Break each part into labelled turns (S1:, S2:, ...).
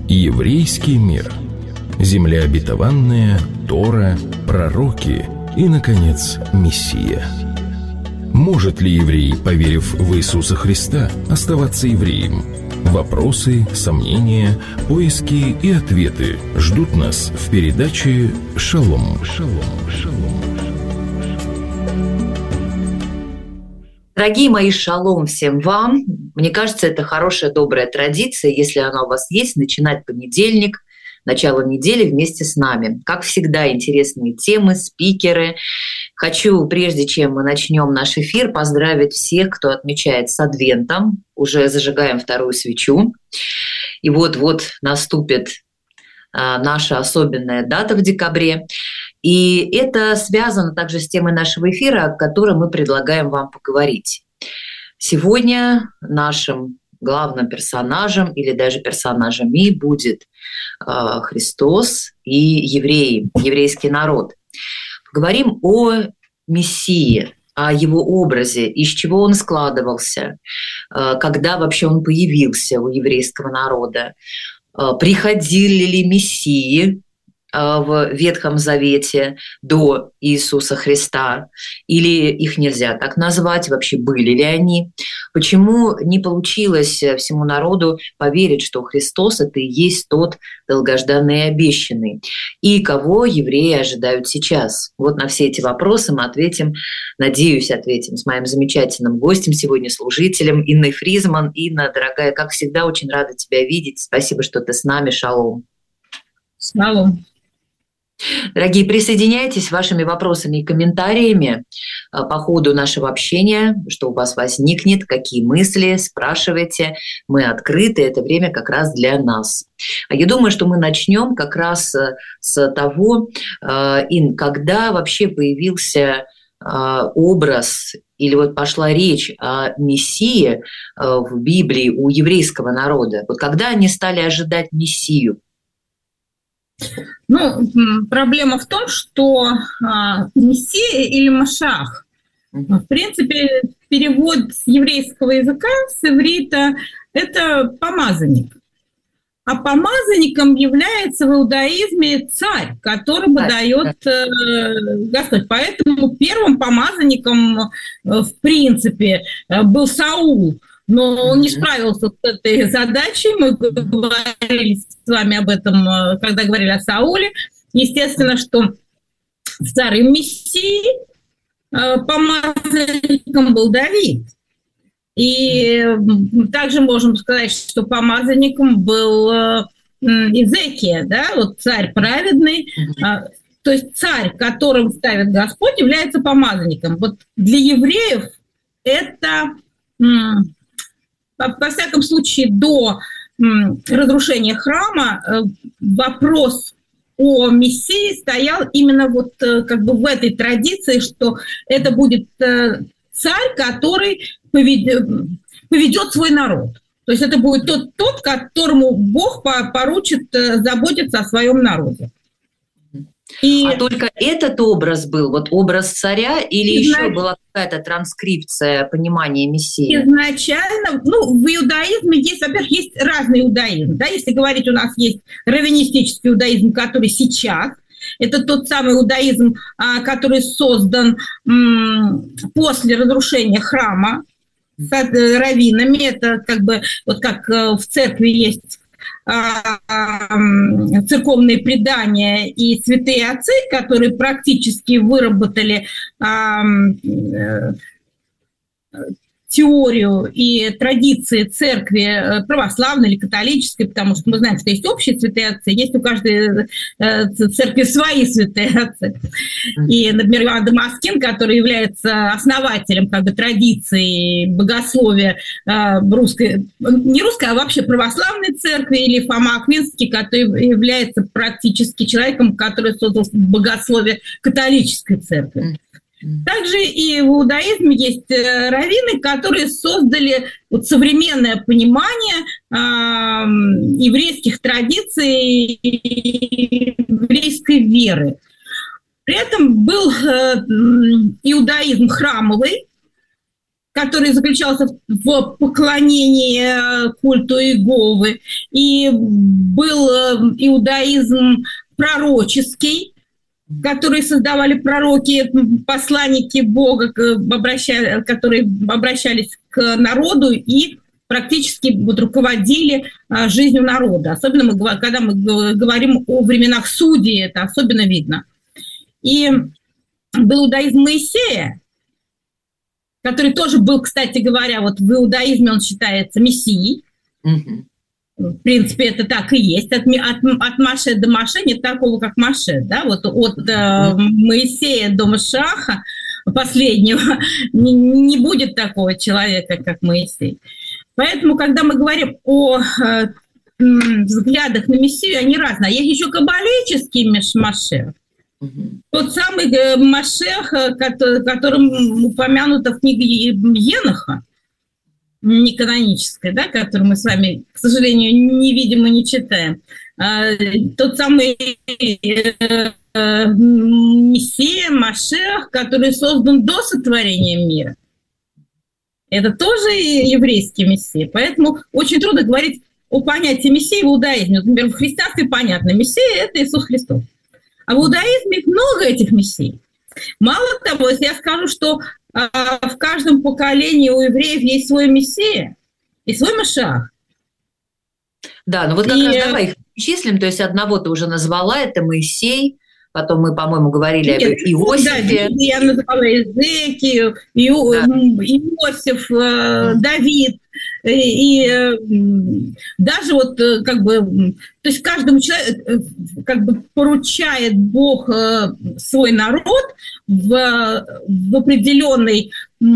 S1: Еврейский мир. Земля обетованная, Тора, пророки и, наконец, Мессия. Может ли еврей, поверив в Иисуса Христа, оставаться евреем? Вопросы, сомнения, поиски и ответы ждут нас в передаче «Шалом».
S2: Дорогие мои, шалом всем вам. Мне кажется, это хорошая, добрая традиция, если она у вас есть, начинать понедельник, начало недели вместе с нами. Как всегда, интересные темы, спикеры. Хочу, прежде чем мы начнем наш эфир, поздравить всех, кто отмечает с Адвентом. Уже зажигаем вторую свечу. И вот-вот наступит наша особенная дата в декабре. И это связано также с темой нашего эфира, о которой мы предлагаем вам поговорить. Сегодня нашим главным персонажем или даже персонажами будет Христос и евреи, еврейский народ. Поговорим о Мессии, о его образе, из чего он складывался, когда вообще он появился у еврейского народа, приходили ли мессии в Ветхом Завете до Иисуса Христа, или их нельзя так назвать, вообще были ли они, почему не получилось всему народу поверить, что Христос — это и есть тот долгожданный и обещанный, и кого евреи ожидают сейчас. Вот на все эти вопросы мы ответим, надеюсь, ответим с моим замечательным гостем сегодня, служителем Инной Фризман. Инна, дорогая, как всегда, очень рада тебя видеть. Спасибо, что ты с нами. Шалом.
S3: Шалом.
S2: Дорогие, присоединяйтесь вашими вопросами и комментариями по ходу нашего общения, что у вас возникнет, какие мысли, спрашивайте. Мы открыты, это время как раз для нас. А я думаю, что мы начнем как раз с того, когда вообще появился образ или вот пошла речь о Мессии в Библии у еврейского народа. Вот когда они стали ожидать Мессию?
S3: Проблема в том, что Мессия или Машиах, в принципе, перевод с еврейского языка, с иврита, это помазанник. А помазанником является в иудаизме царь, которому дает Господь. Поэтому первым помазанником, в принципе, был Саул. Но он не справился с этой задачей. Мы говорили с вами об этом, когда говорили о Сауле. Естественно, что вторым мессией помазанником был Давид. И также можем сказать, что помазанником был Иезекия, да, вот царь праведный. То есть царь, которым ставит Господь, является помазанником. Вот для евреев это... Во всяком случае, до разрушения храма вопрос о Мессии стоял именно вот как бы в этой традиции, что это будет царь, который поведет свой народ. То есть это будет тот, которому Бог поручит заботиться о своем народе.
S2: А только этот образ был, вот образ царя, или еще была какая-то транскрипция понимания Мессии?
S3: Изначально, в иудаизме есть, во-первых, есть разный иудаизм. Да? Если говорить, у нас есть раввинистический иудаизм, который сейчас, это тот самый иудаизм, который создан после разрушения храма с раввинами. Это как бы, вот как в церкви есть церковные предания и святые отцы, которые практически выработали теорию и традиции церкви православной или католической, потому что мы знаем, что есть общие святые отцы, есть у каждой церкви свои святые отцы. И, например, Иоанн Дамаскин, который является основателем как бы традиции богословия русской, не русской, а вообще православной церкви, или Фома Аквинский, который является практически человеком, который создал богословие католической церкви. Также и в иудаизме есть раввины, которые создали вот современное понимание еврейских традиций и еврейской веры. При этом был иудаизм храмовый, который заключался в поклонении культу Иеговы, и был иудаизм пророческий, который создавали пророки, посланники Бога, которые обращались к народу и практически руководили жизнью народа. Особенно когда мы говорим о временах судей, это особенно видно. И был иудаизм Моисея, который тоже был, кстати говоря, вот в иудаизме он считается мессией. В принципе, это так и есть. От Моше до Моше нет такого, как Моше. Да? Вот от Моисея до Машиаха последнего не будет такого человека, как Моисей. Поэтому, когда мы говорим о взглядах на Мессию, они разные. Есть еще каббалический Машех. Тот самый Машех, которым упомянуто в книге Еноха, неканонической, да, которую мы с вами, к сожалению, не видим и не читаем. Тот самый Мессия, Машех, который создан до сотворения мира. Это тоже еврейский Мессия. Поэтому очень трудно говорить о понятии Мессии в иудаизме. Например, в христианстве понятно, Мессия – это Иисус Христос. А в иудаизме много этих мессий. Мало того, если я скажу, что в каждом поколении у евреев есть свой Мессия и свой Машиах.
S2: Да, ну вот как раз давай их перечислим. То есть одного ты уже назвала, это Моисей. Потом мы, по-моему, говорили об Иосифе.
S3: Да, я называла Иезекию, Иосиф, Давид. И даже вот как бы, то есть каждому человеку как бы поручает Бог свой народ в определенной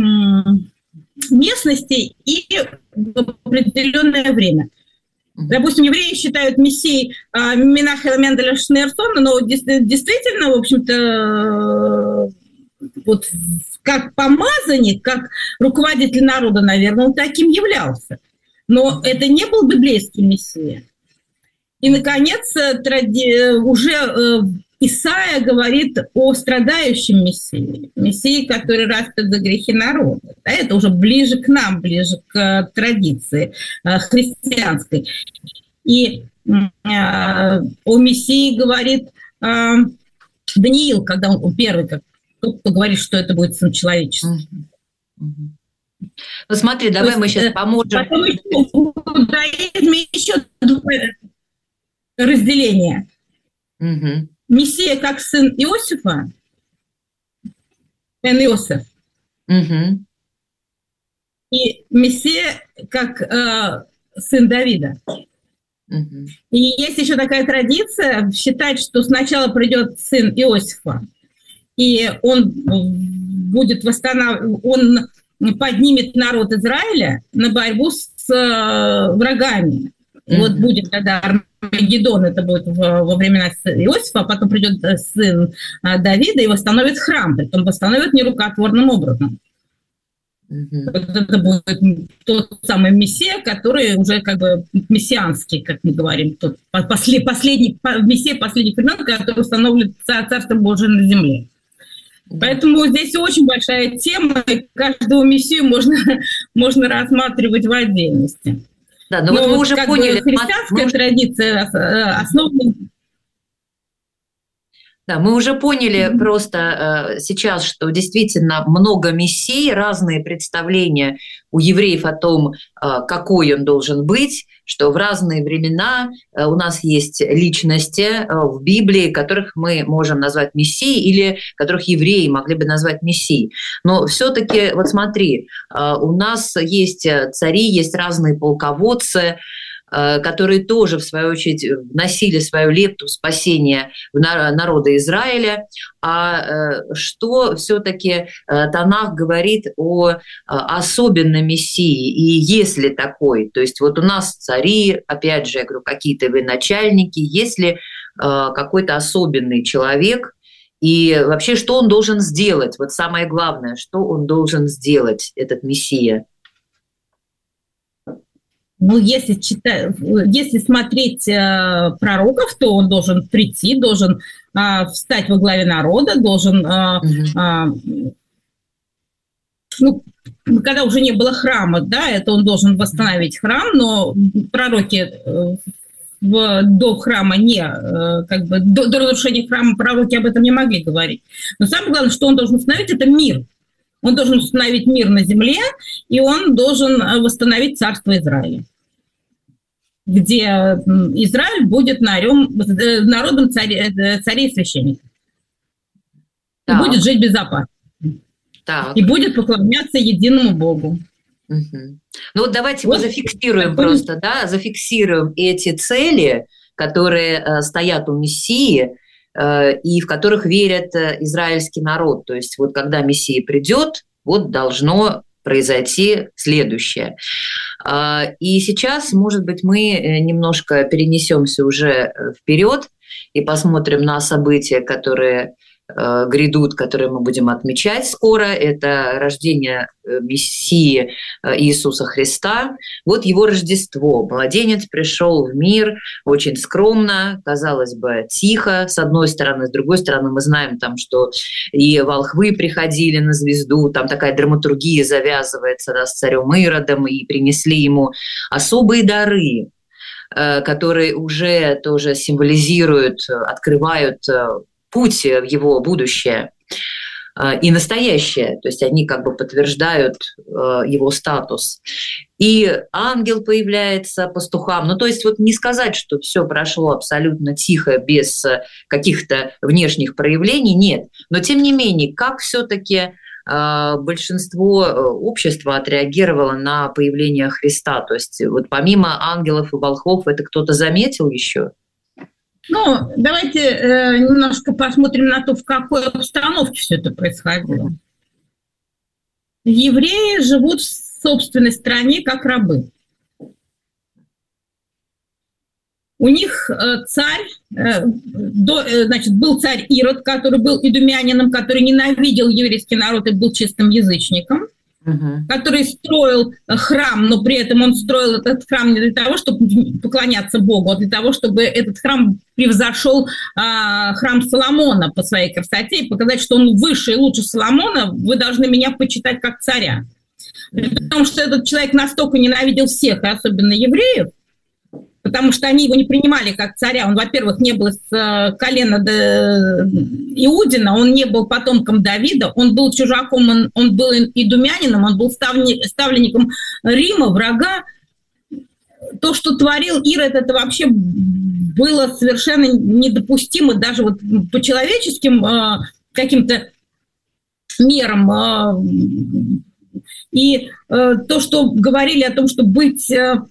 S3: местности и в определенное время. Допустим, евреи считают мессией Менахема Менделя Шнейрсона, но действительно, в общем-то, вот как помазанник, как руководитель народа, наверное, он таким являлся. Но это не был библейский мессия. И, наконец, уже Исаия говорит о страдающем мессии, мессии, который распят за грехи народа. Это уже ближе к нам, ближе к традиции христианской. И о мессии говорит Даниил, когда он первый, тот, кто говорит, что это будет сын человеческий.
S2: Ну смотри, давай мы сейчас поможем.
S3: Потом еще в иудаизме еще разделение. Мессия как сын Иосифа, Иосиф, и Мессия как сын Давида. И есть еще такая традиция считать, что сначала придет сын Иосифа, и он будет он поднимет народ Израиля на борьбу с врагами. Вот будет тогда Армагеддон, это будет во времена Иосифа, а потом придет сын Давида и восстановит храм, притом восстановит нерукотворным образом. Вот это будет тот самый Мессия, который уже как бы мессианский, как мы говорим, тот последний Мессия последних времен, который установит Царство Божие на земле. Поэтому здесь очень большая тема, и каждого Мессию можно рассматривать в отдельности.
S2: Да, но вот мы уже поняли.
S3: Христианская традиция основана...
S2: Да, мы уже поняли просто сейчас, что действительно много мессий, разные представления у евреев о том, какой он должен быть, что в разные времена у нас есть личности в Библии, которых мы можем назвать мессией или которых евреи могли бы назвать мессией. Но все-таки, вот смотри, у нас есть цари, есть разные полководцы, которые тоже, в свою очередь, вносили свою лепту в спасение народа Израиля. А что все-таки Танах говорит о особенном Мессии, и есть ли такой? То есть вот у нас цари, опять же, я говорю, какие-то военачальники, есть ли какой-то особенный человек, и вообще, что он должен сделать? Вот самое главное, что он должен сделать, этот Мессия?
S3: Ну, если смотреть пророков, то он должен прийти, должен встать во главе народа, должен когда уже не было храма, да, это он должен восстановить храм, но пророки до храма до разрушения храма пророки об этом не могли говорить. Но самое главное, что он должен установить, это мир. Он должен установить мир на земле, и он должен восстановить царство Израиля, где Израиль будет народом царей и священников. И будет жить безопасно. Так. И будет поклоняться единому Богу.
S2: Угу. Ну вот давайте мы зафиксируем зафиксируем эти цели, которые стоят у Мессии и в которых верит израильский народ. То есть вот когда Мессия придет, вот должно произойти следующее. И сейчас, может быть, мы немножко перенесемся уже вперед и посмотрим на события, которые грядут, которые мы будем отмечать скоро. Это рождение Мессии Иисуса Христа. Вот его Рождество. Младенец пришел в мир очень скромно, казалось бы, тихо, с одной стороны. С другой стороны, мы знаем, там, что и волхвы приходили на звезду, там такая драматургия завязывается, да, с царем Иродом, и принесли ему особые дары, которые уже тоже символизируют, открывают путь в его будущее и настоящее, то есть они как бы подтверждают его статус. И ангел появляется пастухам. Ну, то есть вот не сказать, что все прошло абсолютно тихо, без каких-то внешних проявлений, нет. Но тем не менее, как все-таки большинство общества отреагировало на появление Христа? То есть вот помимо ангелов и волхвов это кто-то заметил еще?
S3: Ну, давайте немножко посмотрим на то, в какой обстановке все это происходило. Евреи живут в собственной стране как рабы. У них был царь Ирод, который был идумянином, который ненавидел еврейский народ и был чистым язычником, который строил храм, но при этом он строил этот храм не для того, чтобы поклоняться Богу, а для того, чтобы этот храм превзошел храм Соломона по своей красоте и показать, что он выше и лучше Соломона, вы должны меня почитать как царя. Потому что этот человек настолько ненавидел всех, и особенно евреев, потому что они его не принимали как царя. Он, во-первых, не был с колена Иудина, он не был потомком Давида, он был чужаком, он был идумянином, он был ставленником Рима, врага. То, что творил Ирод, это вообще было совершенно недопустимо даже вот по человеческим каким-то мерам. И то, что говорили о том, что быть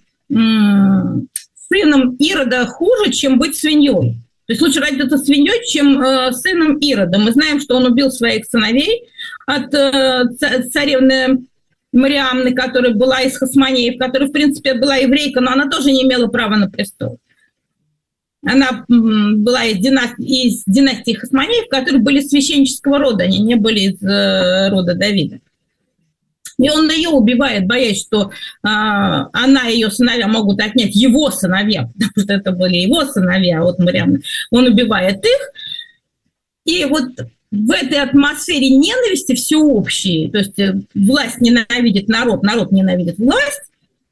S3: сыном Ирода хуже, чем быть свиньей. То есть лучше родиться свиньей, чем сыном Ирода. Мы знаем, что он убил своих сыновей от царевны Мариамны, которая была из Хасмонеев, которая, в принципе, была еврейка, но она тоже не имела права на престол. Она была из династии Хасмонеев, которые были священнического рода, они не были из рода Давида. И он ее убивает, боясь, что она и ее сыновья могут отнять его сыновья, потому что это были его сыновья, вот Мариамна. Он убивает их. И вот в этой атмосфере ненависти всеобщей, то есть власть ненавидит народ, народ ненавидит власть,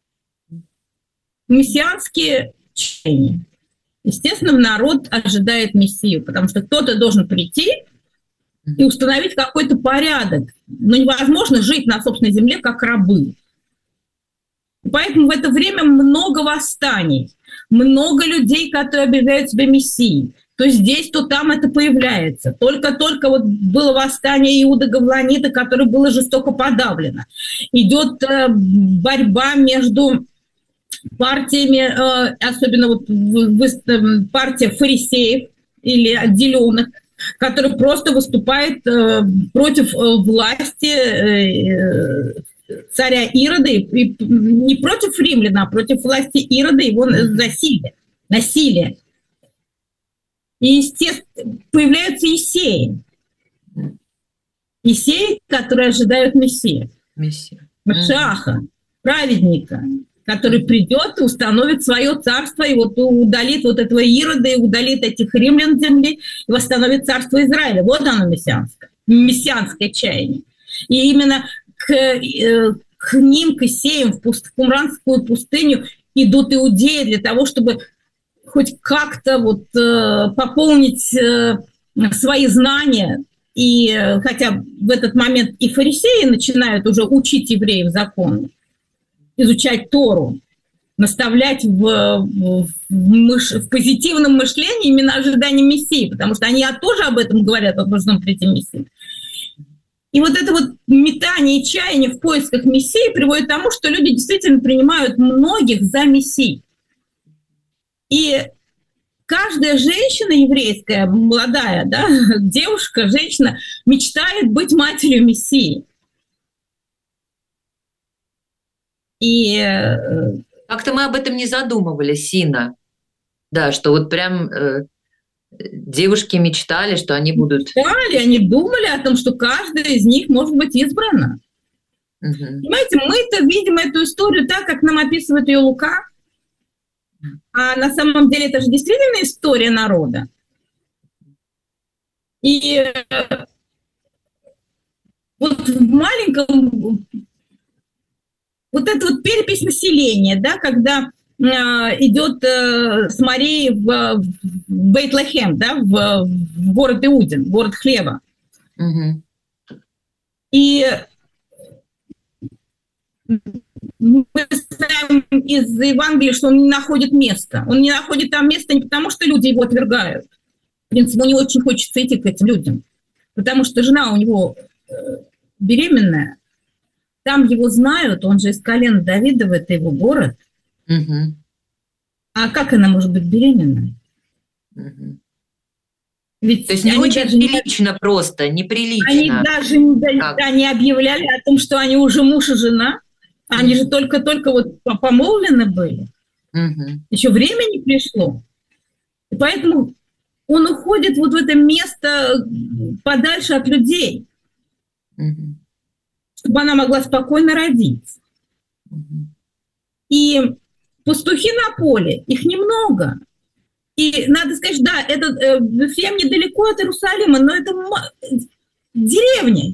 S3: мессианские чаяния. Естественно, народ ожидает Мессию, потому что кто-то должен прийти и установить какой-то порядок. Но невозможно жить на собственной земле как рабы. Поэтому в это время много восстаний, много людей, которые объявляют себя мессией. То здесь, то там это появляется. Только вот было восстание Иуда Гавланита, которое было жестоко подавлено. Идет борьба между партиями, особенно вот партия фарисеев или отделенных, который просто выступает против власти царя Ирода, и не против римлян, а против власти Ирода и его насилие. И, естественно, появляются Есеи, которые ожидают Мессию. Машиаха, праведника, который придет и установит свое царство, и вот удалит вот этого Ирода, и удалит этих римлян земли, и восстановит царство Израиля. Вот оно мессианское чаяние. И именно к ним, к Исеям, в Кумранскую пустыню идут иудеи для того, чтобы хоть как-то вот пополнить свои знания. И хотя в этот момент и фарисеи начинают уже учить евреев закону, изучать Тору, наставлять в позитивном мышлении именно ожидание Мессии, потому что они тоже об этом говорят, о должном прийти Мессии. И вот это вот метание и чаяние в поисках Мессии приводит к тому, что люди действительно принимают многих за Мессий. И каждая женщина еврейская, молодая, да, девушка, женщина, мечтает быть матерью Мессии. И
S2: как-то мы об этом не задумывались, Сина. Да, что вот прям девушки мечтали, что они будут...
S3: Они думали о том, что каждая из них может быть избрана.
S2: Угу.
S3: Понимаете, мы-то видим эту историю так, как нам описывает ее Лука. А на самом деле это же действительно история народа. И вот в маленьком... Вот эта вот перепись населения, да, когда идет с Марией в Бейт-Лахем, да, в город Иудин, город хлеба.
S2: Угу.
S3: И мы знаем из Евангелия, что он не находит места. Он не находит там места не потому, что люди его отвергают. В принципе, ему не очень хочется идти к этим людям, потому что жена у него беременная, там его знают, он же из колена Давидова, это его город.
S2: Угу.
S3: А как она может быть беременна?
S2: Угу.
S3: Ведь
S2: то есть не очень прилично просто, неприлично.
S3: Они даже не объявляли о том, что они уже муж и жена. Они же только-только вот помолвлены были.
S2: Угу.
S3: Еще время не пришло. И поэтому он уходит вот в это место подальше от людей, чтобы она могла спокойно родить. И пастухи на поле, их немного. И надо сказать, да, Вифлеем недалеко от Иерусалима, но это деревня,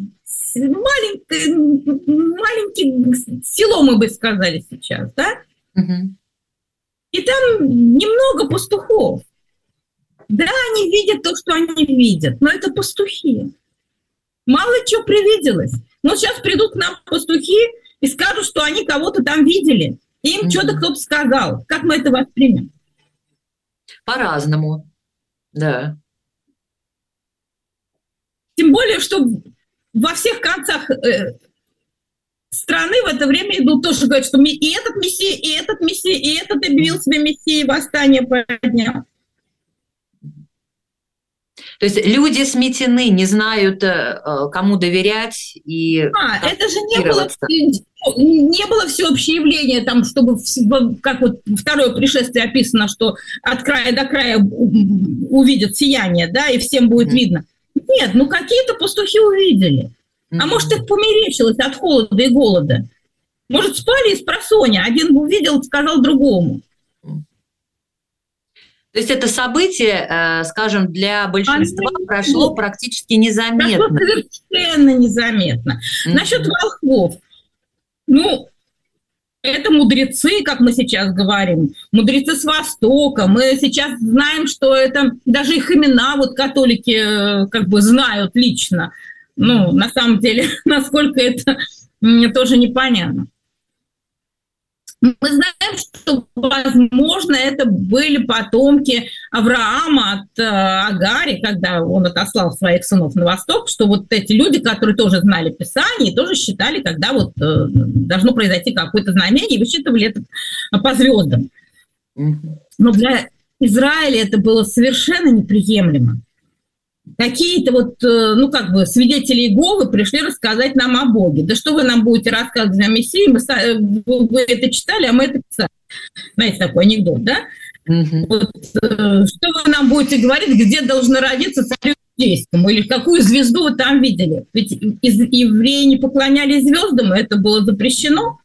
S3: маленькое село, мы бы сказали сейчас, да? И там немного пастухов. Да, они видят то, что они видят, но это пастухи. Мало чего привиделось. Но сейчас придут к нам пастухи и скажут, что они кого-то там видели. Им что-то кто-то сказал. Как мы это воспримем?
S2: По-разному, да.
S3: Тем более, что во всех концах страны в это время идут тоже говорят, что и этот мессия, и этот мессия, и этот объявил себя мессией, восстание поднял.
S2: То есть люди сметены, не знают, кому доверять и...
S3: это же не было всеобщее явление, там, чтобы, как вот второе пришествие описано, что от края до края увидят сияние, да, и всем будет видно. Нет, какие-то пастухи увидели. А может, их померещилось от холода и голода. Может, спали из просонья. Один увидел, сказал другому.
S2: То есть это событие, скажем, для большинства прошло практически незаметно.
S3: Совершенно незаметно. Насчет волхвов. Это мудрецы, как мы сейчас говорим. Мудрецы с Востока. Мы сейчас знаем, что это... Даже их имена вот католики как бы знают лично. На самом деле, насколько это мне тоже непонятно. Мы знаем, что, возможно, это были потомки Авраама от Агари, когда он отослал своих сынов на восток, что вот эти люди, которые тоже знали Писание, тоже считали, когда вот должно произойти какое-то знамение, и высчитывали это по звездам. Но для Израиля это было совершенно неприемлемо. Какие-то вот, свидетели Иеговы пришли рассказать нам о Боге. Да что вы нам будете рассказывать о Мессии? Вы это читали, а мы это писали. Знаете, такой анекдот, да? Вот, что вы нам будете говорить, где должно родиться царю иудейскому? Или какую звезду вы там видели? Ведь евреи не поклонялись звездам, это было запрещено.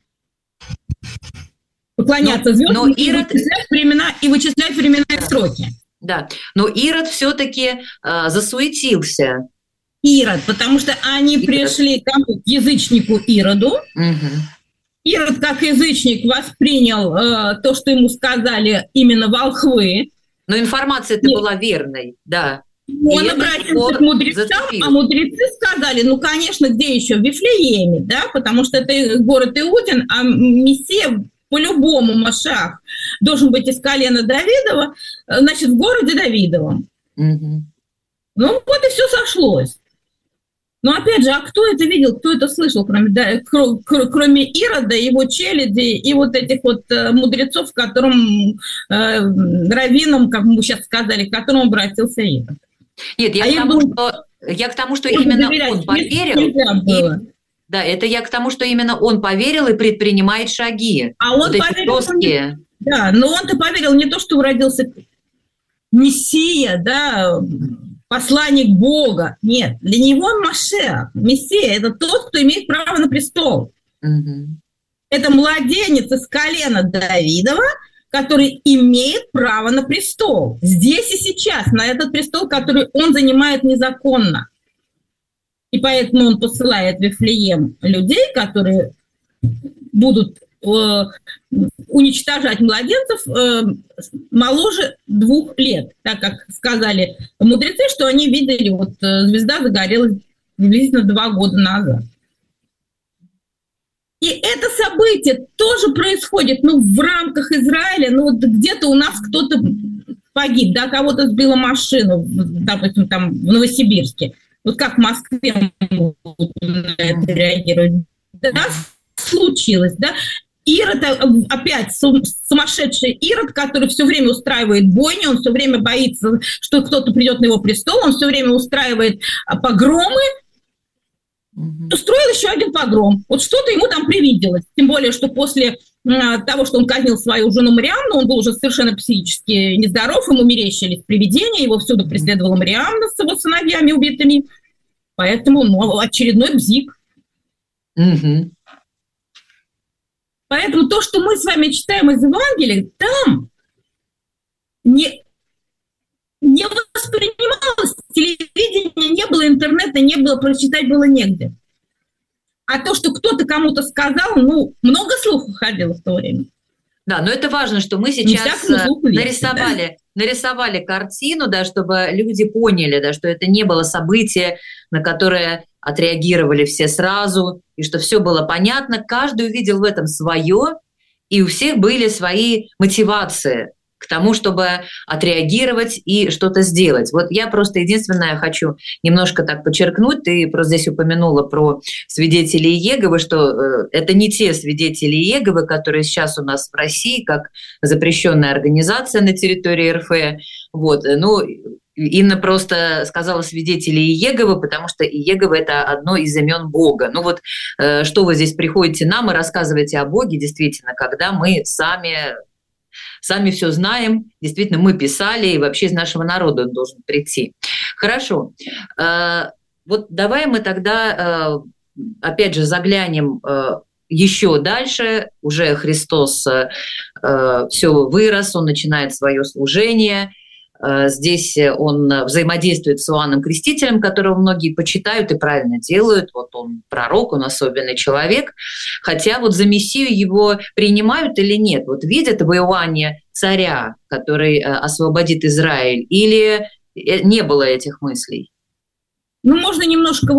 S3: Поклоняться звездам и вычислять временные сроки.
S2: Да, но Ирод все-таки засуетился
S3: Ирод, потому что они пришли к язычнику Ироду. Ирод, как язычник, воспринял то, что ему сказали именно волхвы.
S2: Но информация-то была верной, да.
S3: Он обратился к мудрецам, а мудрецы сказали, ну, конечно, где еще? В Вифлееме, да, потому что это город Иудин, а Мессия по-любому Машиах должен быть из колена Давидова, значит, в городе Давидовом. Ну, вот и все сошлось. Но опять же, а кто это видел, кто это слышал, кроме Ирода, его челяди и вот этих вот мудрецов, к которым, раввинам, как мы сейчас сказали, к которым обратился Ирод?
S2: Нет, я к тому, что именно он поверил. Да, это я к тому, что именно он поверил и предпринимает шаги.
S3: А он
S2: вот
S3: поверил, да, но он-то поверил не то, что родился Мессия, да, посланник Бога. Нет, для него он Машиах. Мессия – это тот, кто имеет право на престол. Это младенец из колена Давидова, который имеет право на престол. Здесь и сейчас, на этот престол, который он занимает незаконно. И поэтому он посылает в Вифлеем людей, которые будут уничтожать младенцев моложе 2 лет, так как сказали мудрецы, что они видели, вот звезда загорелась приблизительно 2 года назад. И это событие тоже происходит, ну, в рамках Израиля, ну, вот где-то у нас кто-то погиб, да, кого-то сбила машину, допустим, там в Новосибирске. Вот как в Москве могут на это реагировать? Да, случилось, да. Ирод, опять сумасшедший Ирод, который все время устраивает бойни, он все время боится, что кто-то придет на его престол, он все время устраивает погромы, устроил еще один погром. Вот что-то ему там привиделось. Тем более, что после того, что он казнил свою жену Мариамну, он был уже совершенно психически нездоров, ему мерещились привидения, его всюду преследовала Мариамна с его сыновьями убитыми. Поэтому очередной бзик. Поэтому то, что мы с вами читаем из Евангелия, там не воспринималось, телевидения не было, интернета не было, прочитать было негде. А то, что кто-то кому-то сказал, ну, много слухов ходило в то время.
S2: Да, но это важно, что мы сейчас нарисовали картину, да, чтобы люди поняли, да, что это не было событие, на которое отреагировали все сразу, и что все было понятно. Каждый увидел в этом свое, и у всех были свои мотивации к тому, чтобы отреагировать и что-то сделать. Вот я просто единственное хочу немножко так подчеркнуть, ты просто здесь упомянула про свидетелей Иеговы, что это не те свидетели Иеговы, которые сейчас у нас в России, как запрещенная организация на территории РФ. Вот, ну, Инна просто сказала свидетели Иеговы, потому что Иегова – это одно из имен Бога. Ну вот, что вы здесь приходите нам и рассказываете о Боге, действительно, когда мы сами все знаем, действительно, мы писали, и вообще из нашего народа он должен прийти. Хорошо. Вот давай мы тогда, опять же, заглянем еще дальше. Уже Христос все вырос, он начинает свое служение. Здесь он взаимодействует с Иоанном Крестителем, которого многие почитают и правильно делают. Вот он пророк, он особенный человек. Хотя вот за Мессию его принимают или нет? Вот видят в Иоанне царя, который освободит Израиль, или не было этих мыслей?
S3: Ну, можно немножко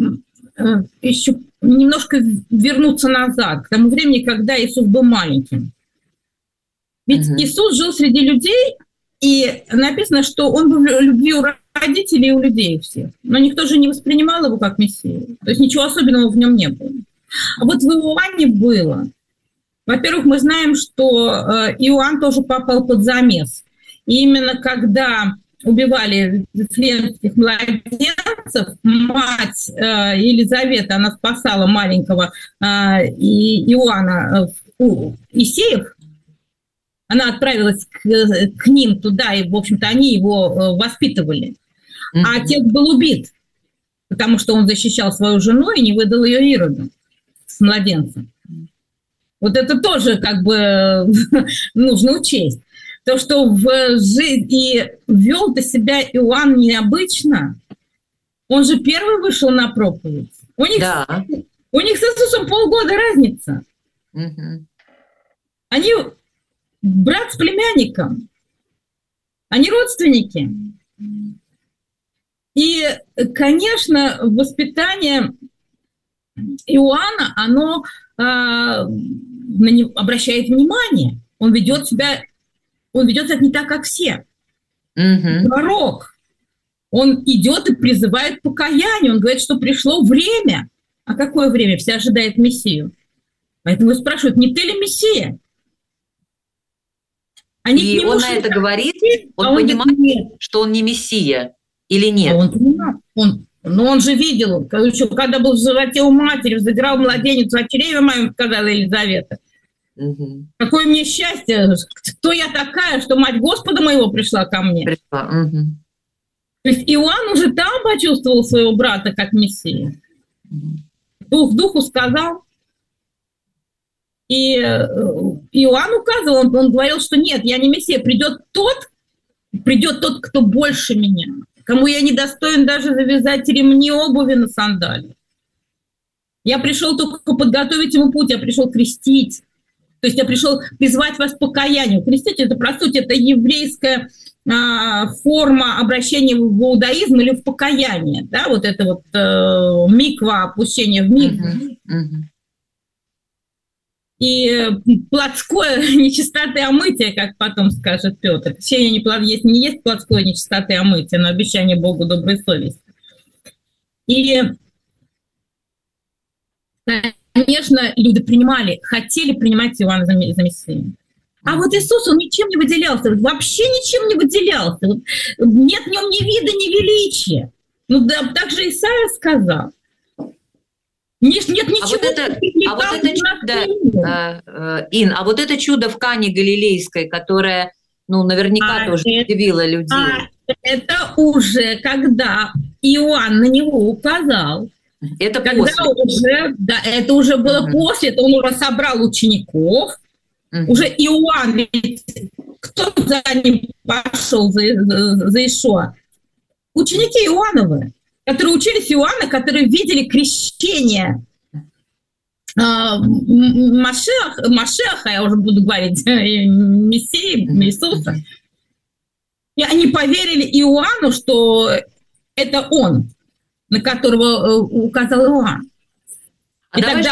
S3: еще немножко вернуться назад, к тому времени, когда Иисус был маленьким. Ведь Иисус жил среди людей, и написано, что он был в любви у родителей и у людей всех. Но никто же не воспринимал его как Мессию. То есть ничего особенного в нем не было. А вот в Иоанне было. Во-первых, мы знаем, что Иоанн тоже попал под замес. И именно когда убивали вифлеемских младенцев, мать Елизавета, она спасала маленького Иоанна Исеев, она отправилась к ним туда, и, в общем-то, они его воспитывали. А отец был убит, потому что он защищал свою жену и не выдал ее Ироду с младенцем. Вот это тоже как бы нужно учесть. То, что в жизни вел-то себя Иоанн необычно, Он же первый вышел на проповедь. У них с Иисусом полгода разница.
S2: Угу.
S3: Они брат с племянником. Они родственники. И, конечно, воспитание Иоанна, оно на него обращает внимание. Он ведет себя не так, как все. Пророк. Он идет и призывает к покаянию. Он говорит, что пришло время. А какое время? Все ожидают Мессию. Поэтому спрашивают, не ты ли Мессия?
S2: И он на это говорит, он понимает, говорит, что он не Мессия или нет?
S3: Он понимает. Он же видел, когда был в животе у матери, задирал младенец в чреве моем, сказала Елизавета.
S2: Угу.
S3: Какое мне счастье, кто я такая, что мать Господа моего пришла ко мне.
S2: Угу.
S3: То есть Иоанн уже там почувствовал своего брата как Мессию. Дух духу сказал. И Иоанн указывал, он говорил, что нет, я не Мессия, придет тот, кто больше меня, кому я не достоин даже завязать ремни обуви на сандалии. Я пришел только подготовить ему путь, я пришел крестить. То есть я пришел призвать вас к покаянию. Крестить, это, по сути, это еврейская форма обращения в иудаизм или в покаяние. Да? Вот это вот миква, опущение в микву. И плотское нечистоты омытие, как потом скажет Петр. Крещение не есть плотское нечистоты омытие, но обещание Богу доброй совести. И, конечно, люди хотели принимать Иоанна за Мессию. А вот Иисус, он ничем не выделялся, вообще ничем не выделялся. Нет в нем ни вида, ни величия. Ну да, так же Исайя сказал. Нет ничего.
S2: А вот это чудо в Кане Галилейской, которое, наверняка тоже удивило людей.
S3: Это уже когда Иоанн на него указал.
S2: Это после.
S3: Это уже было после. Это он уже собрал учеников. Уже Иоанн, ведь кто за ним пошел, за Иешуа? Ученики Иоанновы, которые учились Иоанна, которые видели крещение Машеха, я уже буду говорить, Мессии, Иисуса. И они поверили Иоанну, что это он, на которого указал Иоанн.
S2: Давай,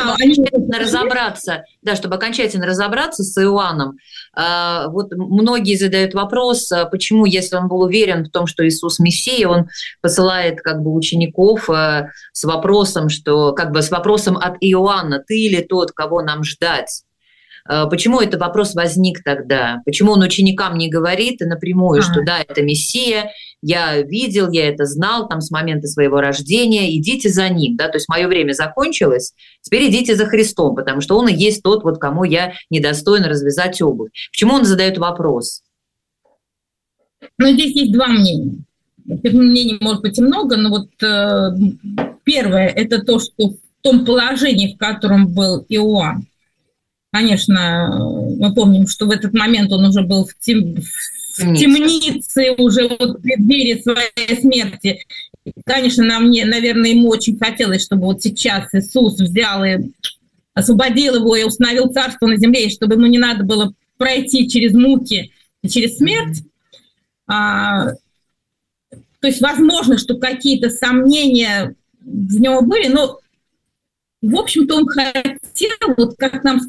S2: чтобы окончательно разобраться с Иоанном. Вот многие задают вопрос, почему, если он был уверен в том, что Иисус Мессия, он посылает учеников с вопросом, с вопросом от Иоанна: ты ли тот, кого нам ждать? Почему этот вопрос возник тогда? Почему он ученикам не говорит напрямую, что да, это Мессия, я видел, я это знал с момента своего рождения, идите за ним, да, то есть мое время закончилось, теперь идите за Христом, потому что он и есть тот, кому я недостоин развязать обувь. Почему он задает вопрос?
S3: Здесь есть два мнения. Мнений может быть и много, но первое – это то, что в том положении, в котором был Иоанн. Конечно, мы помним, что в этот момент он уже был в темнице, уже в преддверии своей смерти. Конечно, наверное, ему очень хотелось, чтобы сейчас Иисус взял и освободил его и установил царство на земле, и чтобы ему не надо было пройти через муки и через смерть. То есть, возможно, что какие-то сомнения в нем были, но в общем-то, он хотел, как нам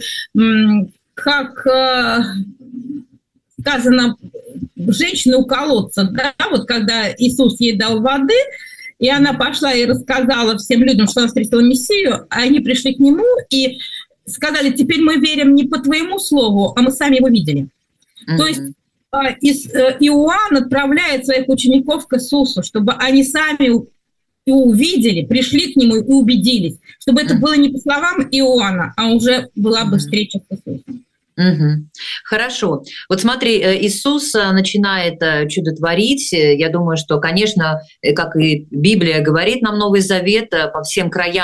S3: сказано, женщины у колодца, да, когда Иисус ей дал воды, и она пошла и рассказала всем людям, что она встретила Мессию, а они пришли к нему и сказали: теперь мы верим не по твоему слову, а мы сами его видели. То есть Иоанн отправляет своих учеников к Иисусу, чтобы они сами и увидели, пришли к нему и убедились, чтобы это было не по словам Иоанна, а уже была бы встреча с Иисусом.
S2: Хорошо. Вот смотри, Иисус начинает чудо творить. Я думаю, что, конечно, как и Библия говорит нам, Новый Завет по всем краям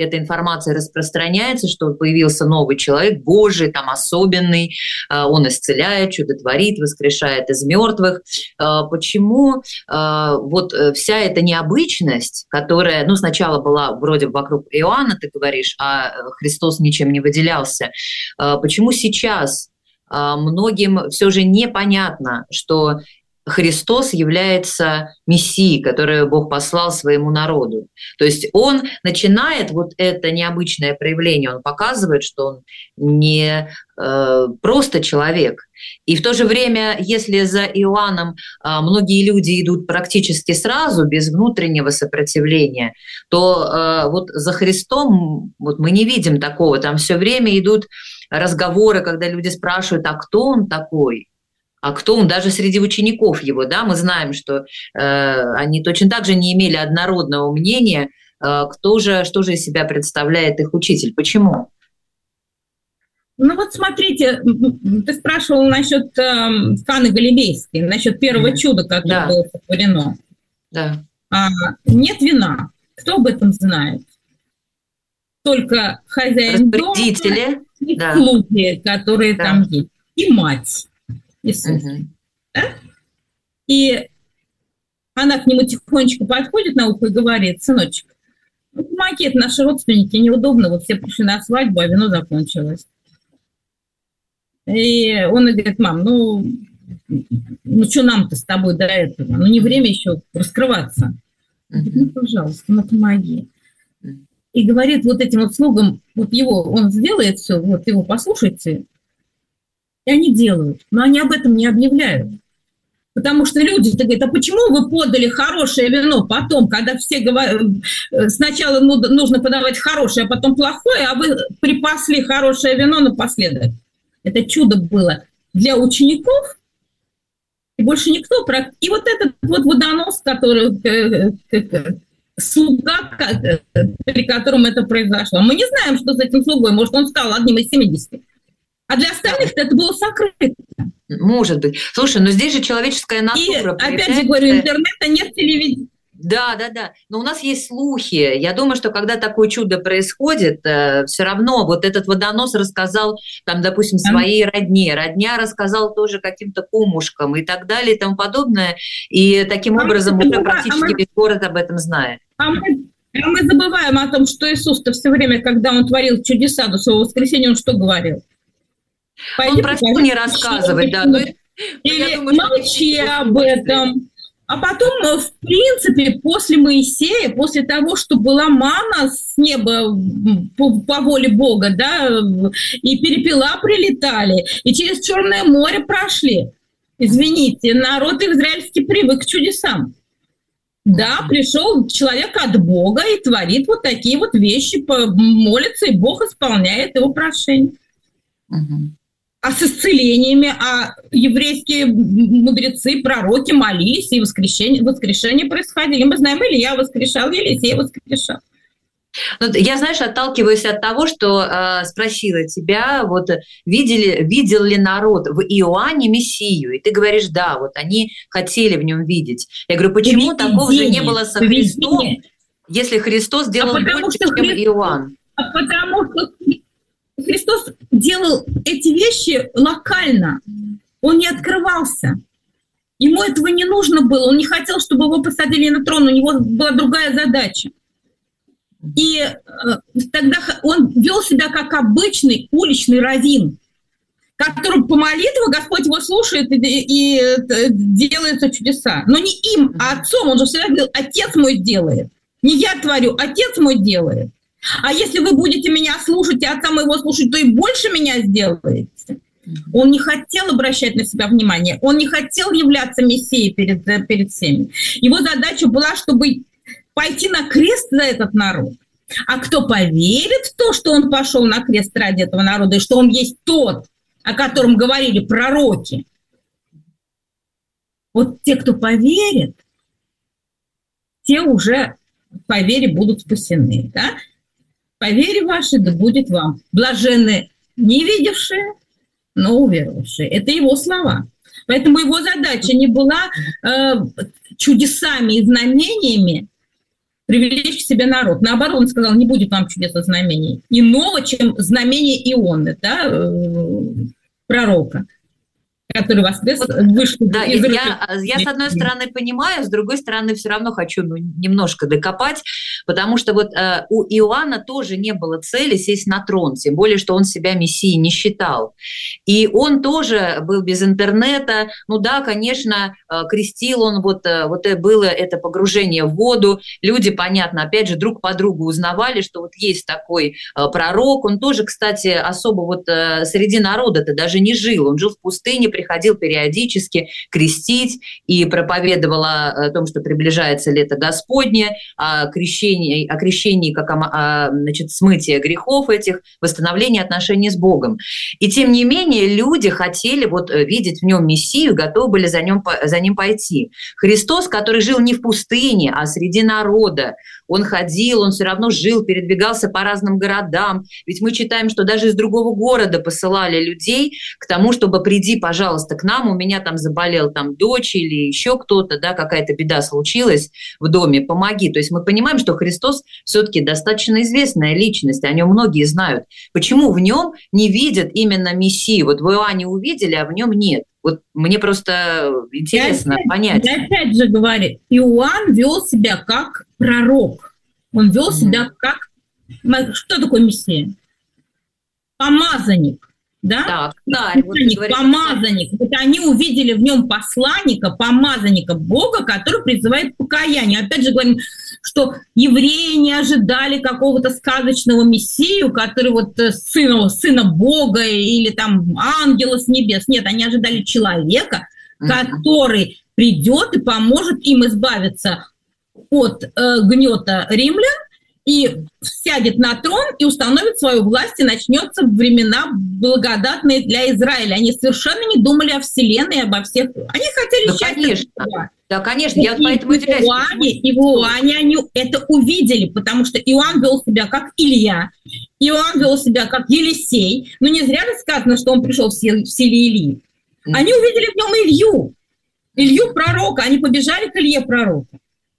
S2: эта информация распространяется, что появился новый человек, Божий, там особенный, он исцеляет, чудотворит, воскрешает из мертвых. Почему вот вся эта необычность, которая, ну, сначала была вроде вокруг Иоанна, ты говоришь, а Христос ничем не выделялся, почему сейчас многим все же непонятно, что Христос является Мессией, которую Бог послал своему народу. То есть он начинает вот это необычное проявление, он показывает, что он не просто человек. И в то же время, если за Иоанном многие люди идут практически сразу, без внутреннего сопротивления, то вот за Христом вот мы не видим такого. Там все время идут разговоры, когда люди спрашивают, а кто он такой? А кто он даже среди учеников его, да, мы знаем, что они точно так же не имели однородного мнения, что же из себя представляет их учитель. Почему?
S3: Ну вот смотрите, ты спрашивал насчет Каны Галилейской, насчет первого чуда, которое было сотворено.
S2: Да.
S3: Нет вина. Кто об этом знает? Только хозяин дома и слуги, которые там есть, и мать. Иисус. Да? И она к нему тихонечко подходит на ухо и говорит: сыночек, ну, помоги, это наши родственники, неудобно, вот все пришли на свадьбу, а вино закончилось. И он говорит: мам, ну что нам-то с тобой до этого? Ну не время еще раскрываться. Говорит: ну, пожалуйста, ну помоги. И говорит вот этим вот слугам, вот его, он сделает все, вот его послушайте. И они делают, но они об этом не объявляют. Потому что люди-то говорят: а почему вы подали хорошее вино потом, когда все говорят, сначала нужно подавать хорошее, а потом плохое, а вы припасли хорошее вино напоследок? Это чудо было для учеников, и больше никто. И вот этот вот водонос, который слуга, при котором это произошло. Мы не знаем, что с этим слугой, может, он стал одним из 70. А для остальных это было сокрыто.
S2: Может быть. Слушай, но здесь же человеческая натура.
S3: И опять же говорю, интернета нет, телевидения.
S2: Да. Но у нас есть слухи. Я думаю, что когда такое чудо происходит, все равно вот этот водонос рассказал, там, допустим, своей родне. Родня рассказал тоже каким-то кумушкам и так далее и тому подобное. И таким образом уже практически весь город об этом знает.
S3: Мы забываем о том, что Иисус-то все время, когда он творил чудеса до своего воскресения, он что говорил?
S2: Он просил не рассказывать, да.
S3: Или молчи об этом. А потом, в принципе, после Моисея, после того, что была манна с неба по воле Бога, да, и перепела прилетали, и через Черное море прошли, извините, народ израильский привык к чудесам. Да, пришел человек от Бога и творит вот такие вот вещи, молится, и Бог исполняет его прошение. А с исцелениями, еврейские мудрецы, пророки молились, и воскрешение происходили. Мы знаем, Илья воскрешал, Елисей воскрешал.
S2: Я, знаешь, отталкиваюсь от того, что спросила тебя, вот видел ли народ в Иоанне Мессию? И ты говоришь, да, вот они хотели в нем видеть. Я говорю, почему такого же не было со Христом, если Христос делал больше, чем Иоанн?
S3: Потому что Христос делал эти вещи локально. Он не открывался. Ему этого не нужно было. Он не хотел, чтобы его посадили на трон. У него была другая задача. И тогда он вел себя как обычный уличный раввин, который по молитве Господь его слушает и делаются чудеса. Но не им, а отцом. Он же всегда говорил: отец мой делает. Не я творю, отец мой делает. А если вы будете меня слушать, и отца моего слушать, то и больше меня сделаете. Он не хотел обращать на себя внимание. Он не хотел являться Мессией перед всеми. Его задача была, чтобы пойти на крест за этот народ. А кто поверит в то, что он пошел на крест ради этого народа, и что он есть тот, о котором говорили пророки, вот те, кто поверит, те уже по вере будут спасены. Да? По вере вашей да будет вам. Блаженны не видевшие, но уверовавшие. Это его слова. Поэтому его задача не была чудесами и знамениями привлечь к себе народ. Наоборот, он сказал, не будет вам чудесных знамений. Иного, чем знамение Ионы, да, пророка, который вышел
S2: да,
S3: из руки.
S2: Я с одной стороны понимаю, с другой стороны все равно хочу немножко докопать, потому что вот у Иоанна тоже не было цели сесть на трон, тем более, что он себя мессией не считал. И он тоже был без интернета. Ну да, конечно, крестил он, вот было это погружение в воду. Люди, понятно, опять же, друг по другу узнавали, что вот есть такой пророк. Он тоже, кстати, особо вот среди народа-то даже не жил. Он жил в пустыне, приходил периодически крестить и проповедовал о том, что приближается лето Господне, о крещении как значит, смытие грехов этих, восстановление отношений с Богом. И тем не менее люди хотели вот видеть в нем Мессию, готовы были за ним пойти. Христос, который жил не в пустыне, а среди народа, он ходил, он все равно жил, передвигался по разным городам. Ведь мы читаем, что даже из другого города посылали людей к тому, чтобы приди, пожалуйста, к нам, у меня там заболел там дочь или еще кто-то, да, какая-то беда случилась в доме, помоги. То есть мы понимаем, что Христос все-таки достаточно известная личность, о нем многие знают. Почему в нем не видят именно Мессию? Вот в Иоанне увидели, а в нем нет. Вот мне просто интересно понять.
S3: Я опять же говорю, Иоанн вел себя как пророк. Он вел себя как... Что такое Мессия? Помазанник. Да?
S2: Так, да,
S3: помазанник. Вот они увидели в нем посланника, помазанника Бога, который призывает к покаянию. Опять же говорим, что евреи не ожидали какого-то сказочного мессию, который вот сына Бога или там ангела с небес. Нет, они ожидали человека, который придет и поможет им избавиться от гнета римлян, и сядет на трон и установит свою власть, и начнется времена благодатные для Израиля. Они совершенно не думали о Вселенной, обо всех. Они хотели счастья.
S2: Да, конечно. Я поэтому удивляюсь.
S3: И в Иоанне они это увидели, потому что Иоанн вел себя как Илья, Иоанн вел себя как Елисей. Но не зря же сказано, что он пришел в селе Илии. Они увидели в нем Илью пророка. Они побежали к Илье пророку.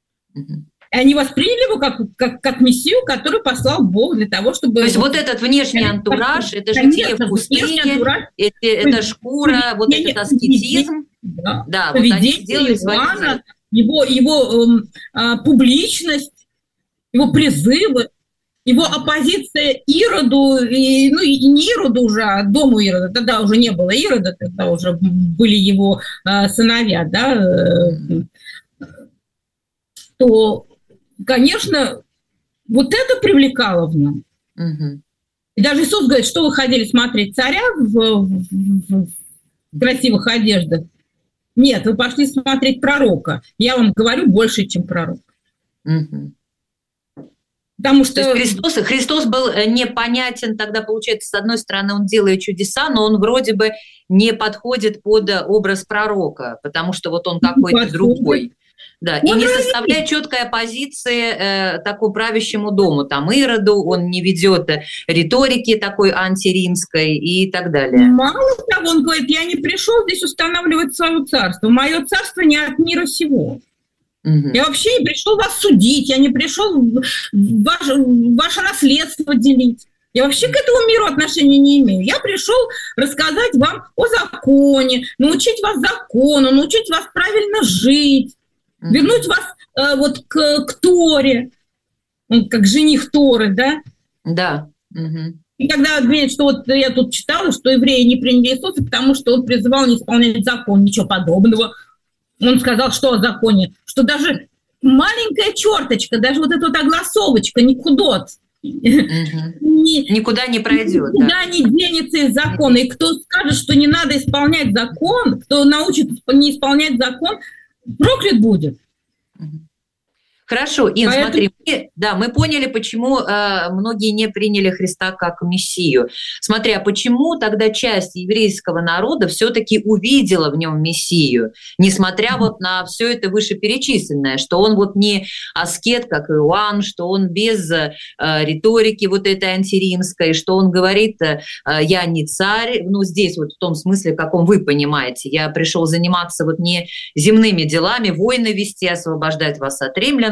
S3: Они восприняли его как мессию, который послал Бог для того, чтобы...
S2: То есть вот этот внешний антураж, это житие в пустыне, это шкура, вот этот аскетизм.
S3: Да, вот они сделали Иоанна, его публичность, его призывы, его оппозиция Ироду, и не Ироду уже, а дому Ирода. Тогда уже не было Ирода, тогда уже были его сыновья, да, то... Конечно, вот это привлекало в нем. И даже Иисус говорит, что вы ходили смотреть царя в красивых одеждах? Нет, вы пошли смотреть пророка. Я вам говорю, больше, чем пророк. Потому что...
S2: То есть Христос был непонятен, тогда, получается, с одной стороны, он делает чудеса, но он вроде бы не подходит под образ пророка, потому что вот он какой-то другой. Да, и не составляет четкой оппозиции такому правящему дому, там Ироду, он не ведет риторики такой антиримской и так далее.
S3: Мало того, он говорит, я не пришел здесь устанавливать свое царство, мое царство не от мира сего. Я вообще не пришел вас судить, я не пришел ваше наследство делить. Я вообще к этому миру отношения не имею. Я пришел рассказать вам о законе, научить вас закону, научить вас правильно жить. Вернуть вас вот к Торе, как жених Торы, да?
S2: Да.
S3: И когда говорят, что вот я тут читала, что евреи не приняли Иисуса, потому что он призывал не исполнять закон, ничего подобного. Он сказал, что о законе, что даже маленькая черточка, даже вот эта вот огласовочка, никуда
S2: никуда не пройдет.
S3: Никуда не денется из закона. И кто скажет, что не надо исполнять закон, кто научит не исполнять закон, проклят будет.
S2: Хорошо, Ин, смотри, мы поняли, почему многие не приняли Христа как Мессию. Смотри, а почему тогда часть еврейского народа все-таки увидела в нем Мессию, несмотря вот на все это вышеперечисленное, что он вот не аскет, как Иоанн, что он без риторики вот этой антиримской, что он говорит, я не царь, здесь вот в том смысле, в каком вы понимаете, я пришел заниматься вот не земными делами, войны вести, освобождать вас от римлян,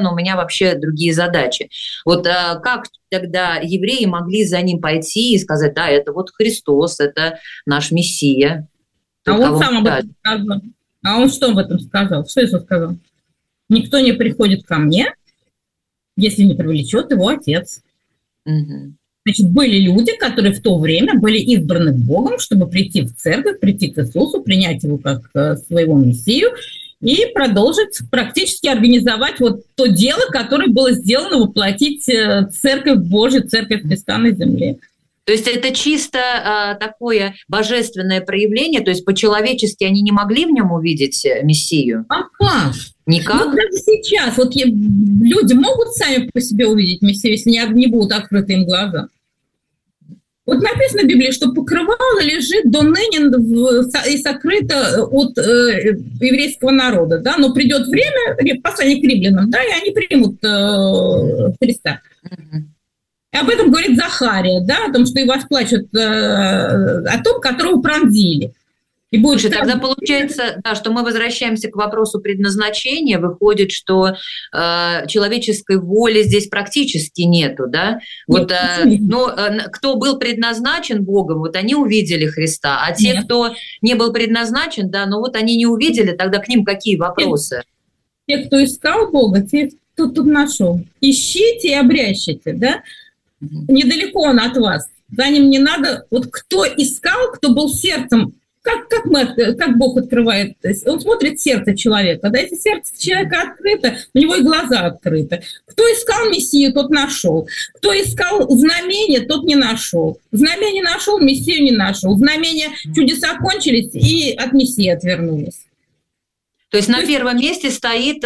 S2: но у меня вообще другие задачи. Вот как тогда евреи могли за ним пойти и сказать, да, это вот Христос, это наш Мессия?
S3: А он сам об этом сказал. А он что об этом сказал? Что Иисус сказал? Никто не приходит ко мне, если не привлечет его Отец.
S2: Угу.
S3: Значит, были люди, которые в то время были избраны Богом, чтобы прийти в церковь, прийти к Иисусу, принять его как своего Мессию и продолжить практически организовать вот то дело, которое было сделано, воплотить Церковь Божию, Церковь Христа на земле.
S2: То есть это чисто такое божественное проявление, то есть по-человечески они не могли в нем увидеть Мессию?
S3: А как?
S2: Никак?
S3: Вот даже сейчас вот люди могут сами по себе увидеть Мессию, если не будут открыты им глаза. Вот написано в Библии, что покрывало лежит до ныне и сокрыто от еврейского народа, да, но придет время, послание к римлянам, да, и они примут Христа. Об этом говорит Захария, да, о том, что и восплачут о том, которого пронзили. И будет
S2: тогда получается, да, что мы возвращаемся к вопросу предназначения. Выходит, что человеческой воли здесь практически нету, да? Вот, кто был предназначен Богом, вот они увидели Христа, а те, кто не был предназначен, да, но вот они не увидели, тогда к ним какие вопросы?
S3: Те, кто искал Бога, те, кто тут нашел. Ищите и обрящите, да? Недалеко он от вас. За ним не надо. Вот кто искал, кто был сердцем, как Бог открывает? Он смотрит сердце человека. Да, если сердце человека открыто, у него и глаза открыты. Кто искал Мессию, тот нашел. Кто искал знамения, тот не нашел. Знамение нашел, Мессию не нашел. Знамения, чудеса кончились и от Мессии отвернулись.
S2: То есть на первом месте стоит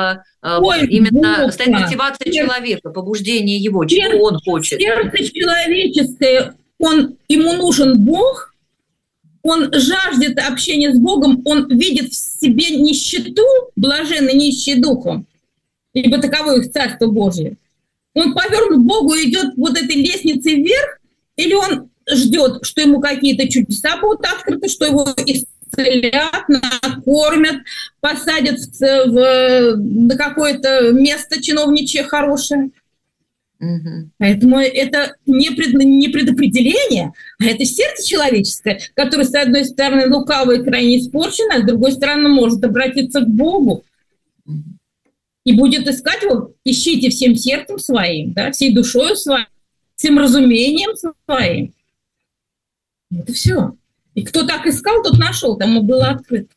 S2: стоит мотивация человека, побуждение его, чего он хочет.
S3: Сердце человеческое, ему нужен Бог, он жаждет общения с Богом, он видит в себе нищету, блаженный нищий духом, ибо таково их Царство Божие. Он повернут к Богу и идет вот этой лестницей вверх, или он ждет, что ему какие-то чудеса будут открыты, что его исцелят, накормят, посадят на какое-то место чиновничье хорошее. Угу. Поэтому это не предопределение, а это сердце человеческое, которое, с одной стороны, лукаво и крайне испорчено, а с другой стороны, может обратиться к Богу. И будет искать его. Ищите всем сердцем своим, да, всей душой своей, всем разумением своим. Это все. И кто так искал, тот нашел, тому было открыто.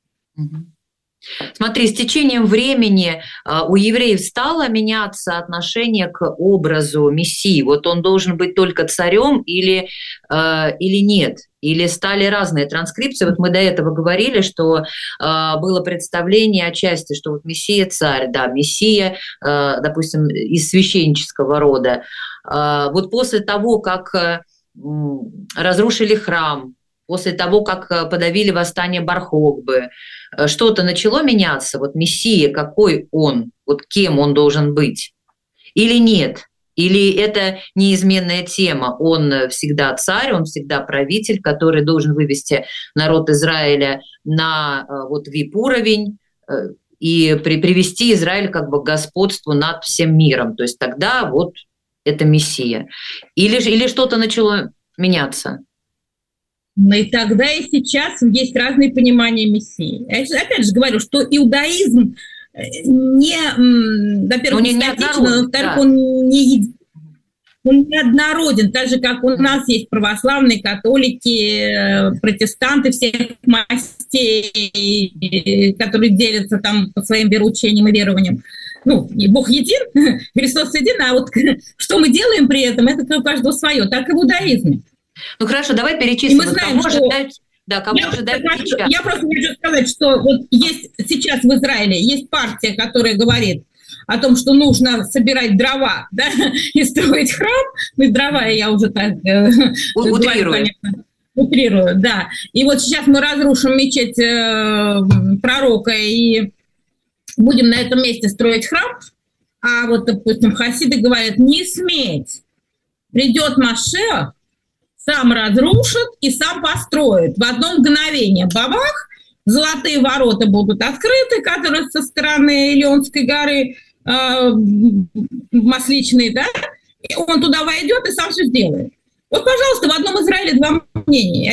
S2: Смотри, с течением времени у евреев стало меняться отношение к образу Мессии. Вот он должен быть только царем или нет? Или стали разные транскрипции? Вот мы до этого говорили, что было представление отчасти, что вот Мессия царь, да, Мессия, допустим, из священнического рода. Вот после того, как разрушили храм, после того, как подавили восстание Бар-Хохбы, что-то начало меняться? Вот Мессия, какой он? Вот кем он должен быть? Или нет? Или это неизменная тема? Он всегда царь, он всегда правитель, который должен вывести народ Израиля на вот VIP-уровень и привести Израиль как бы к господству над всем миром. То есть тогда вот это Мессия. Или что-то начало меняться?
S3: Но и тогда, и сейчас есть разные понимания Мессии. Я опять же говорю, что иудаизм во-первых, не статичен, а во-вторых, да. Он неоднороден, так же, как у нас есть православные, католики, протестанты всех мастей, которые делятся там по своим вероучениям и верованиям. Ну, Бог един, Христос един, а вот что мы делаем при этом, это у каждого свое, так и в иудаизме.
S2: Ну хорошо, давай перечислим.
S3: Мы знаем, кому ожидать, я просто хочу сказать, что вот есть сейчас в Израиле есть партия, которая говорит о том, что нужно собирать дрова, да, и строить храм. Ну, дрова я уже так утрирую, да. И вот сейчас мы разрушим мечеть пророка и будем на этом месте строить храм. А вот, допустим, хасиды говорят, не сметь. Придет Машиах, сам разрушит и сам построит. В одно мгновение бабах, золотые ворота будут открыты, которые со стороны Илионской горы, масличный, да, он туда войдет и сам все сделает. Вот, пожалуйста, в одном Израиле два мнения.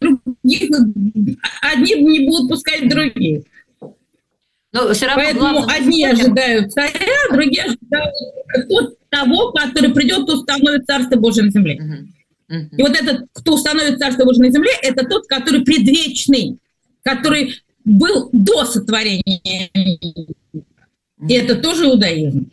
S3: Одни не будут пускать других.
S2: Но все равно
S3: поэтому одни ожидают царя, другие ожидают того, который придет, кто установит Царство Божие на земле. И вот этот, кто установит Царство Божие на земле, это тот, который предвечный, который был до сотворения. И это тоже иудаизм.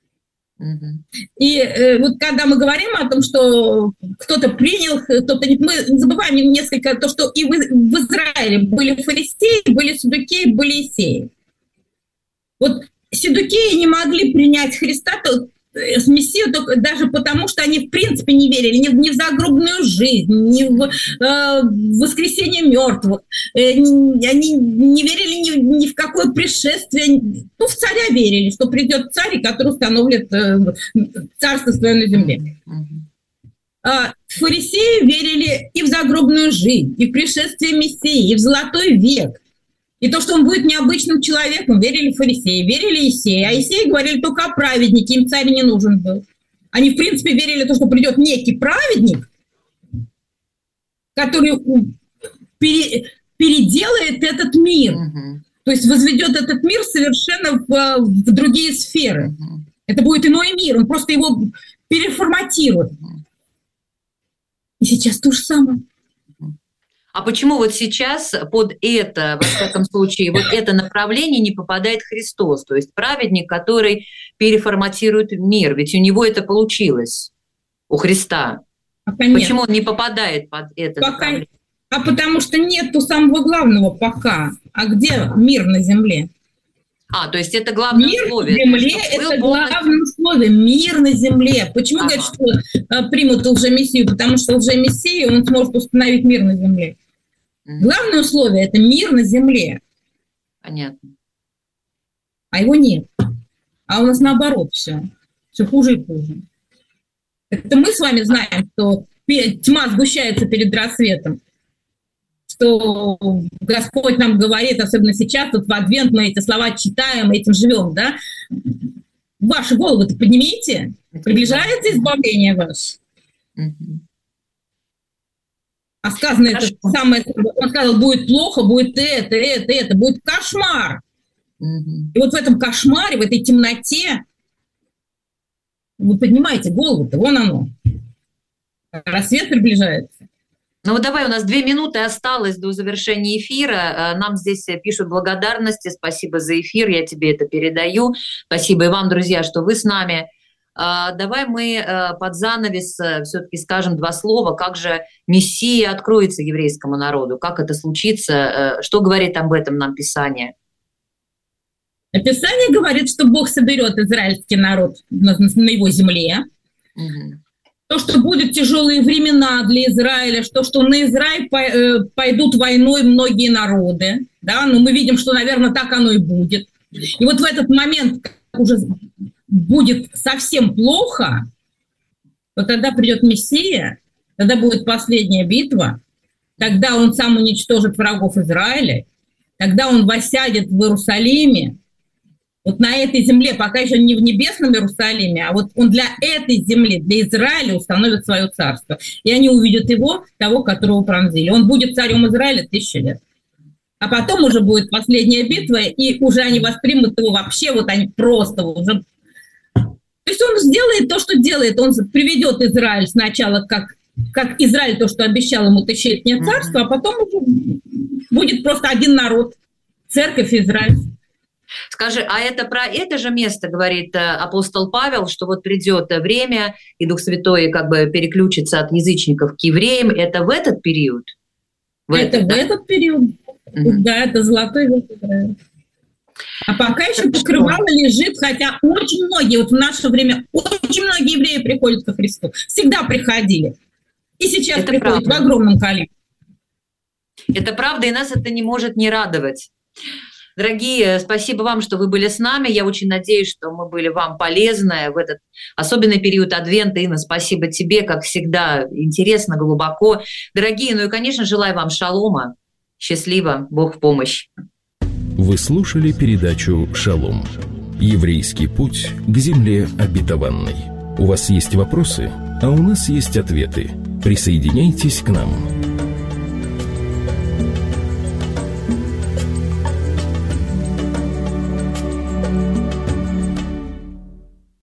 S3: И вот когда мы говорим о том, что кто-то принял, кто-то не... Мы забываем несколько то, что и в Израиле были фарисеи, были саддукеи, были иссеи. Вот саддукеи не могли принять Христа, Мессию, только даже потому, что они в принципе не верили ни в загробную жизнь, ни в воскресение мертвых. Они не верили ни в какое пришествие. Ну, в царя верили, что придет царь, который установит царство свое на земле. Фарисеи верили и в загробную жизнь, и в пришествие Мессии, и в золотой век. И то, что он будет необычным человеком, верили фарисеи, верили Иисеи. А Иисеи говорили только о праведнике, им царь не нужен был. Они, в принципе, верили в то, что придет некий праведник, который переделает этот мир. То есть возведет этот мир совершенно в другие сферы. Это будет иной мир, он просто его переформатирует. И сейчас то же самое.
S2: А почему вот сейчас под это, во всяком случае, вот это направление не попадает Христос? То есть праведник, который переформатирует мир. Ведь у него это получилось, у Христа. Почему он не попадает под это направление?
S3: А потому что нету самого главного пока. А где мир на земле?
S2: То есть это главное условие.
S3: Мир на земле – это главное условие. Мир на земле. Почему говорят, что примут лжемессию? Потому что лжемессия, он сможет установить мир на земле. Главное условие – это мир на земле.
S2: Понятно.
S3: А его нет. А у нас наоборот все. Все хуже и хуже. Это мы с вами знаем, что тьма сгущается перед рассветом. Что Господь нам говорит, особенно сейчас, вот в Адвент мы эти слова читаем, этим живем, да? Ваши головы-то поднимите, приближается избавление ваше. А сказано это самое, он сказал, будет плохо, будет это, будет кошмар. И вот в этом кошмаре, в этой темноте вы поднимаете голову-то, вон оно. Рассвет приближается.
S2: Ну вот давай, у нас 2 минуты осталось до завершения эфира. Нам здесь пишут благодарности. Спасибо за эфир, я тебе это передаю. Спасибо и вам, друзья, что вы с нами. Давай мы под занавес все-таки скажем 2 слова. Как же Мессия откроется еврейскому народу? Как это случится? Что говорит об этом нам Писание?
S3: Писание говорит, что Бог соберет израильский народ на его земле. То, что будут тяжелые времена для Израиля, что на Израиль пойдут войной многие народы, да, но мы видим, что, наверное, так оно и будет. И вот в этот момент, когда уже будет совсем плохо, то тогда придет Мессия, тогда будет последняя битва, тогда он сам уничтожит врагов Израиля, тогда он воссядет в Иерусалиме, вот на этой земле, пока еще не в небесном Иерусалиме, а вот он для этой земли, для Израиля установит свое царство. И они увидят его, того, которого пронзили. Он будет царем Израиля 1000 лет. А потом уже будет последняя битва, и уже они воспримут его вообще, вот они просто уже... То есть он сделает то, что делает. Он приведет Израиль сначала как Израиль, то, что обещал ему 1000-летнее царство, а потом уже будет просто один народ, церковь Израиль.
S2: Скажи, а это про это же место говорит апостол Павел, что вот придет время, и Дух Святой как бы переключится от язычников к евреям. Это в этот период?
S3: В этот период. Да, это золотой век Израиля. А пока еще покрывало лежит, хотя очень многие, вот в наше время, очень многие евреи приходят ко Христу. Всегда приходили. И сейчас это приходят правда. В огромном количестве.
S2: Это правда, и нас это не может не радовать. Дорогие, спасибо вам, что вы были с нами. Я очень надеюсь, что мы были вам полезны в этот особенный период Адвента. Инна, спасибо тебе, как всегда, интересно, глубоко. Дорогие, ну и, конечно, желаю вам шалома. Счастливо, Бог в помощь.
S1: Вы слушали передачу «Шалом». Еврейский путь к земле обетованной. У вас есть вопросы, а у нас есть ответы. Присоединяйтесь к нам.